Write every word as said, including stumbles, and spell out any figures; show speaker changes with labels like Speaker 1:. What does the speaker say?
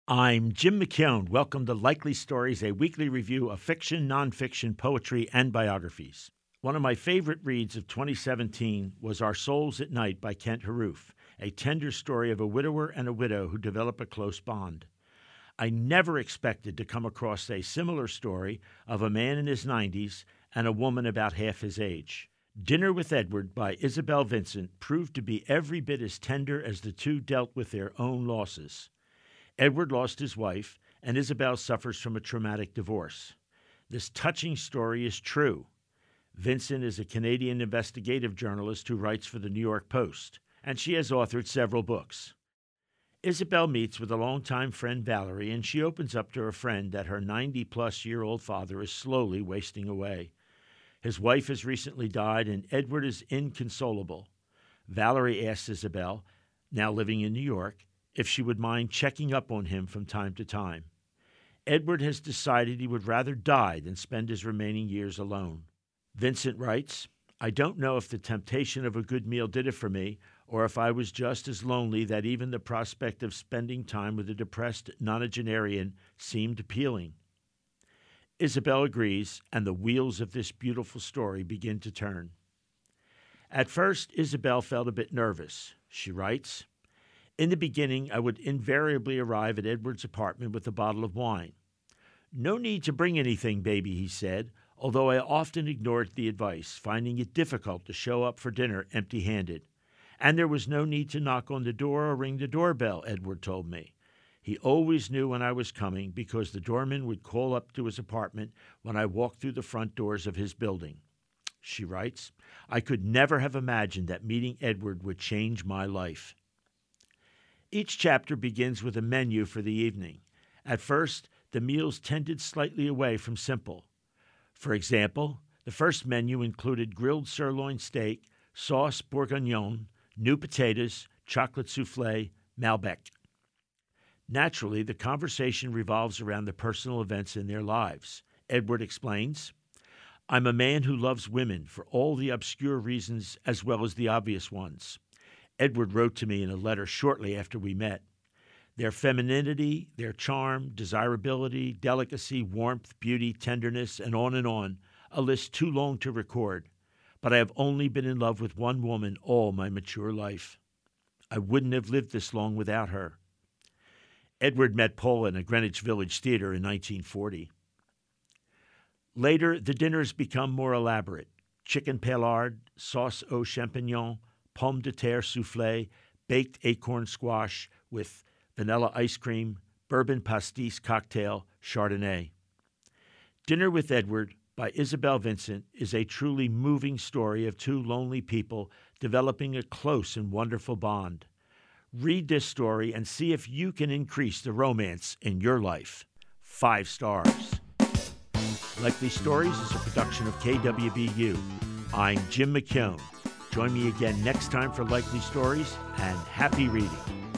Speaker 1: I'm Jim McKeown. Welcome to Likely Stories, a weekly review of fiction, nonfiction, poetry, and biographies. One of my favorite reads of twenty seventeen was Our Souls at Night by Kent Haruf, a tender story of a widower and a widow who develop a close bond. I never expected to come across a similar story of a man in his nineties and a woman about half his age. Dinner with Edward by Isabel Vincent proved to be every bit as tender as the two dealt with their own losses. Edward lost his wife, and Isabel suffers from a traumatic divorce. This touching story is true. Vincent is a Canadian investigative journalist who writes for the New York Post, and she has authored several books. Isabel meets with a longtime friend, Valerie, and she opens up to her friend that her ninety-plus-year-old father is slowly wasting away. His wife has recently died, and Edward is inconsolable. Valerie asks Isabel, now living in New York, if she would mind checking up on him from time to time. Edward has decided he would rather die than spend his remaining years alone. Vincent writes, I don't know if the temptation of a good meal did it for me, or if I was just as lonely that even the prospect of spending time with a depressed nonagenarian seemed appealing. Isabel agrees, and the wheels of this beautiful story begin to turn. At first, Isabel felt a bit nervous. She writes, In the beginning, I would invariably arrive at Edward's apartment with a bottle of wine. No need to bring anything, baby, he said, although I often ignored the advice, finding it difficult to show up for dinner empty-handed. And there was no need to knock on the door or ring the doorbell, Edward told me. He always knew when I was coming because the doorman would call up to his apartment when I walked through the front doors of his building. She writes, I could never have imagined that meeting Edward would change my life. Each chapter begins with a menu for the evening. At first, the meals tended slightly away from simple. For example, the first menu included grilled sirloin steak, sauce bourguignon, new potatoes, chocolate soufflé, Malbec. Naturally, the conversation revolves around the personal events in their lives. Edward explains, I'm a man who loves women for all the obscure reasons as well as the obvious ones. Edward wrote to me in a letter shortly after we met. Their femininity, their charm, desirability, delicacy, warmth, beauty, tenderness, and on and on, a list too long to record. But I have only been in love with one woman all my mature life. I wouldn't have lived this long without her. Edward met Paula in a Greenwich Village theater in nineteen forty. Later, the dinners become more elaborate. Chicken paillard, sauce aux champignons, pomme de terre soufflé, baked acorn squash with vanilla ice cream, bourbon pastis cocktail, Chardonnay. Dinner with Edward by Isabel Vincent is a truly moving story of two lonely people developing a close and wonderful bond. Read this story and see if you can increase the romance in your life. Five stars. Likely Stories is a production of K W B U. I'm Jim McKeown. Join me again next time for Likely Stories, and happy reading.